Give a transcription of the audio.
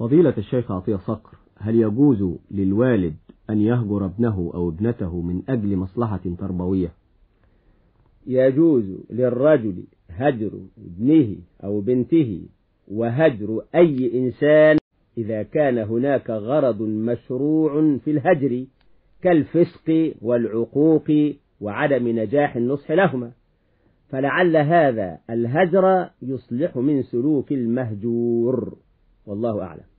فضيلة الشيخ عطية صقر، هل يجوز للوالد أن يهجر ابنه أو ابنته من أجل مصلحة تربوية؟ يجوز للرجل هجر ابنه أو بنته وهجر أي إنسان إذا كان هناك غرض مشروع في الهجر كالفسق والعقوق وعدم نجاح النصح لهما، فلعل هذا الهجر يصلح من سلوك المهجور، والله أعلم.